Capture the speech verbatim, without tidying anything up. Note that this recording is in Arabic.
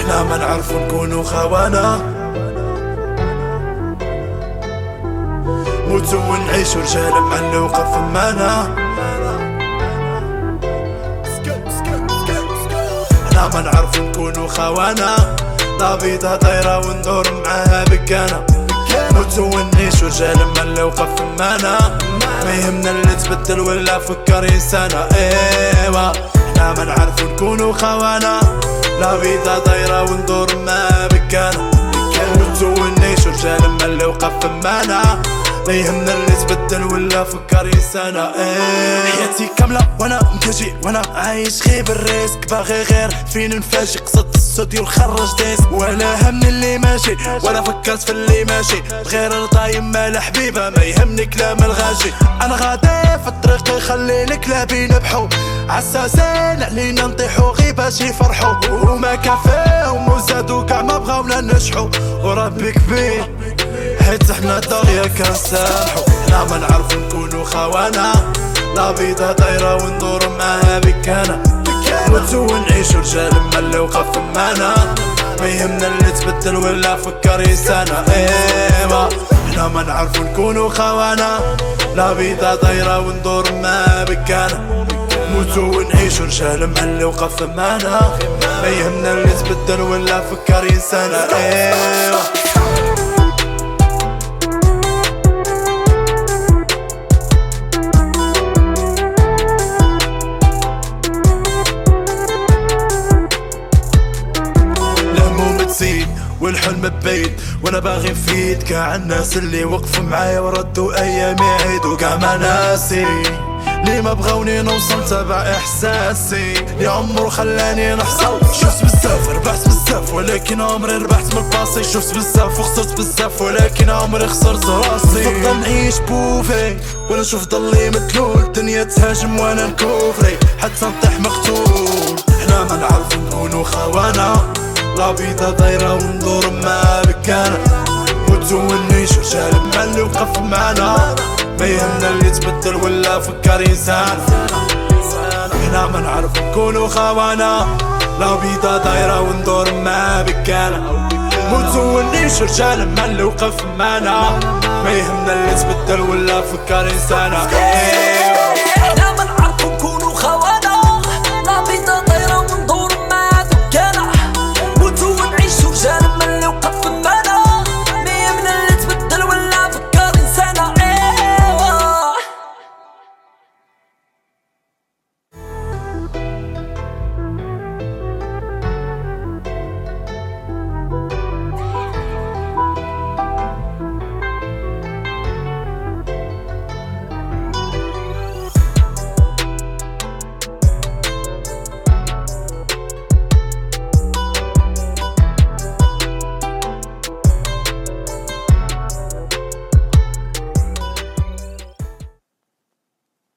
احنا ما نعرفو نكونو خوانا، موتو ونعيشو رجال مع اللي وقف معنا. احنا ما نعرفو نكونو خوانا، لا بيضا دايرة وندور معاها بكانا. موتو ونعيشو رجال مع اللي وقف معنا، ما يهمنا اللي تبدل ولا فكر انسانا. ايوا احنا ما نعرفو نكونو خوانا، لا بيضا دايرة وندور معاها بكانا. موتو ونعيشو رجال مع اللي وقف معنا، ما يهمنا اللي تبدل ولا فكر انسانا. ايه حياتي كاملة وانا مكاجي وانا عايش غير بالريسك، باغي غير فين نفاجئ قصد السوديو نخرج ديسك. ولا همني اللي ماشي ولا فكرت في اللي ماشي، غير رضا يما الحبيبة ما يهمني كلام الغاشي. انا غادي في الطريق يخلي الكلاب ينبحو، عساسين علينا نطيحو غير باش يفرحو. وما كافيهم وزادو كاع ما بغاونا نجحو، وربي كبير حيت احنا دغيا كنسامحو. احنا ما نعرفو نكونو خوانا، لا بيضا دايرة وندور معاها بكانا. موتو ونعيشو رجال مع اللي وقف معنا، ما يهمنا اللي تبدل ولا فكر انسانا. ايوا احنا ما نعرفو نكونو خوانا، لا بيضا دايرة وندور معاها بكانا. موتو ونعيشو رجال مع اللي وقف معنا، ما يهمنا اللي تبدل ولا فكر انسانا. ايوا والحلم بعيد وانا باغي نفيد كاع الناس اللي وقفوا معايا وردوا ايامي عيدوا. كاع ما ناسي لي ما بغاوني نوصل تبع احساسي، لي عمرو خلاني نحصل. شفت بزاف ربحت بزاف ولكن عمري ربحت من الباسي، شفت بزاف وخسرت بزاف ولكن عمري خسرت راسي. نفضل نعيش بوفي ولا نشوف ضلي متلول، الدنيا تهاجم وانا نكوفري حتى نطيح مقتول. احنا ما نعرفو نكونو خوانا، لا بيضا دايرة وندور معاها بكانا. موتو ونعيشو رجال مع اللي وقف معنا، ما يهمنا اللي تبدل ولا فكر انسان. احنا ما نعرفو نكونو خوانا، لا بيضا دايرة وندور معاها بكانا. موتو ونعيشو رجال مع اللي وقف معنا، ما يهمنا اللي تبدل ولا فكر انسان.